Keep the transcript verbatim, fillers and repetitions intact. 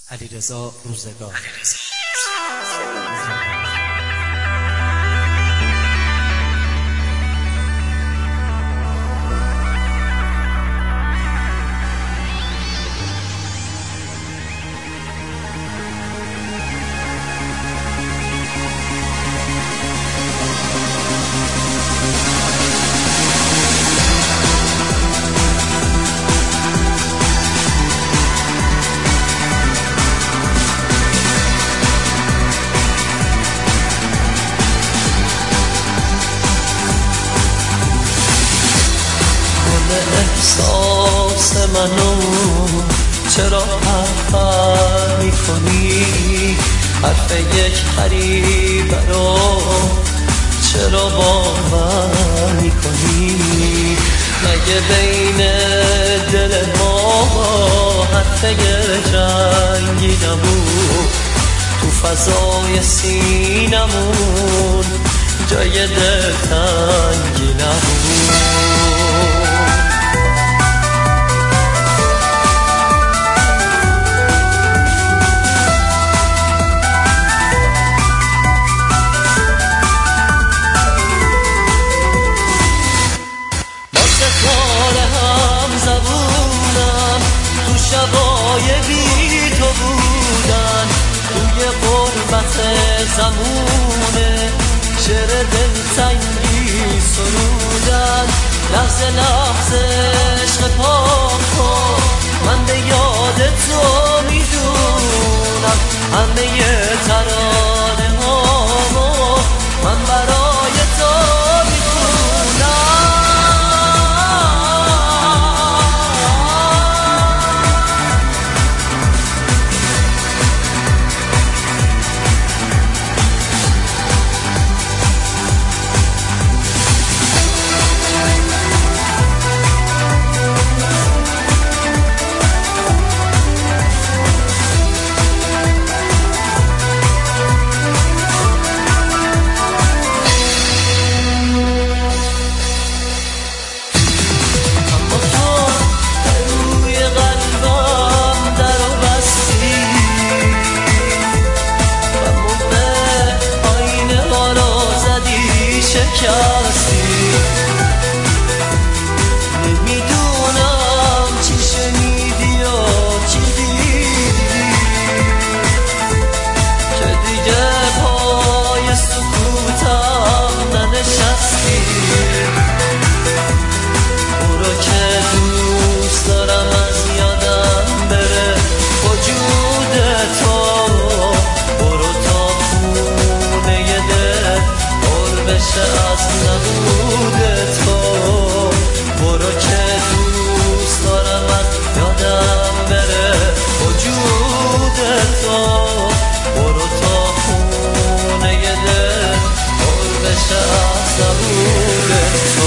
علیرضا روزگار. احساس منو چرا حرف میکنی؟ حرف یک غریبه رو چرا باور میکنی؟ مگه بین دل ما حرف جنگی نبود؟ تو فضای سینمون جای دلتنگی نبود؟ شبای بی تو بودن توی غربت زمونه شعر دلتنگی سرودن لحظه لحظه عشق پاکو من به یاد تو میدونم همه ترانه هامو من برای تو شکستی. نمیدونم چی شنیدی و چی دیدی که دیگه پای سکوتم ننشستی. برو که دوست دارم از یادم بره وجود تو. برو تا خونه دل پر بشه از نبود تو. برو که دوست دارم از یادم بره وجود تو. برو تا خونه دل پر بشه از نبود تو.